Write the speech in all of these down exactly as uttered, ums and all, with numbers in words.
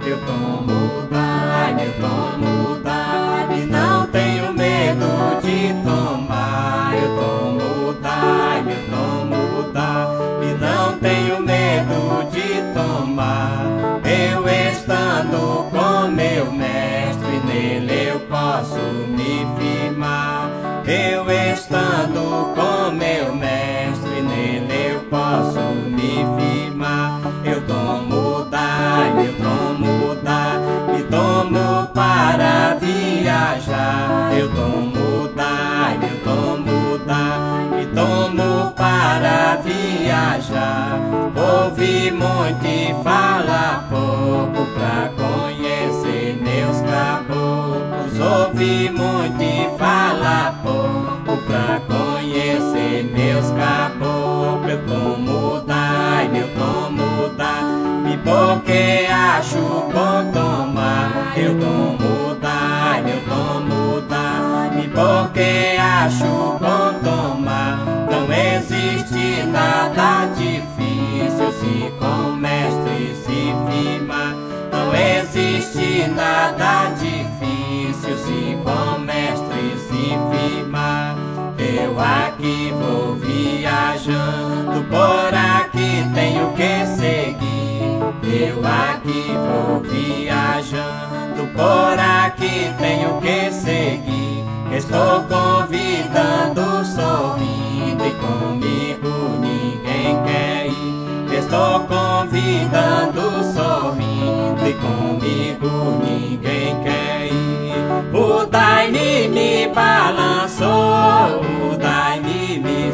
Eu tomo Daime, eu tomo Daime, não tenho medo de tomar. Eu tomo Daime, eu tomo Daime, não tenho medo de tomar. Eu estando com meu mestre, nele eu posso me firmar. Eu estando com meu mestre, nele eu posso me firmar. Eu tomo Daime, eu tomo Daime, tomo para viajar. Eu tomo Daime, eu tomo Daime, tomo para viajar. Ouvi muito e fala pouco pra conhecer meus caboclos. Ouvi muito e fala pouco pra conhecer meus caboclos. Eu tomo Daime, eu tomo Daime, porque acho bom tomar. Eu tomo Daime, eu tomo Daime, porque acho bom tomar. Não existe nada difícil se com o mestre se firmar. Não existe nada difícil se com o mestre se firmar. Eu aqui vou viajando, por aqui tenho que seguir. Eu aqui vou viajando, por aqui tenho que seguir. Estou convidando, sorrindo, e comigo ninguém quer ir. Estou convidando, sorrindo, e comigo ninguém quer ir. O Daime me balançou, o Daime me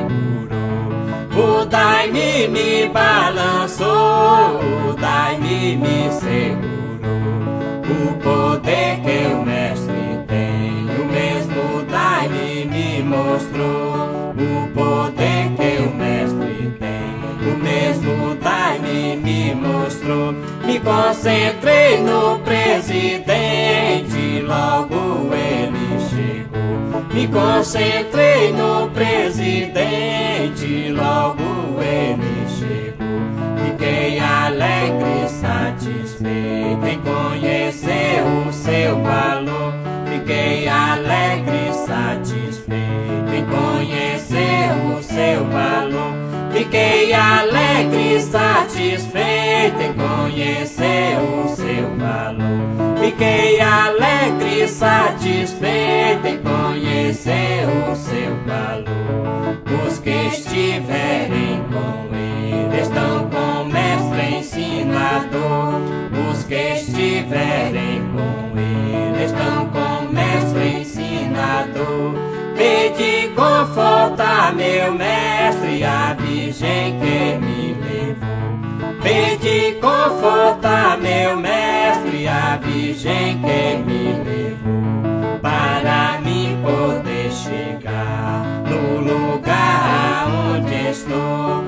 segurou. O Daime me balançou, o Daime me segurou. O poder que o mestre tem, o mesmo Daime me mostrou. O poder que o mestre tem, o mesmo Daime me mostrou. Me concentrei no presidente, logo ele chegou. Me concentrei no presidente, logo ele chegou. Fiquei alegre e satisfeito em conhecer o seu valor. Fiquei alegre e satisfeito em conhecer o seu valor. Fiquei alegre e satisfeito em conhecer o seu valor. Fiquei alegre e satisfeito em conhecer o seu valor. Os que estiverem com ele estão com o mestre ensinador. Os que estiverem com ele estão com o mestre ensinador. Pedi conforto a meu mestre, a virgem que me levou. Pedi conforto a meu mestre, a virgem que me levou. Para mim poder chegar no lugar onde estou.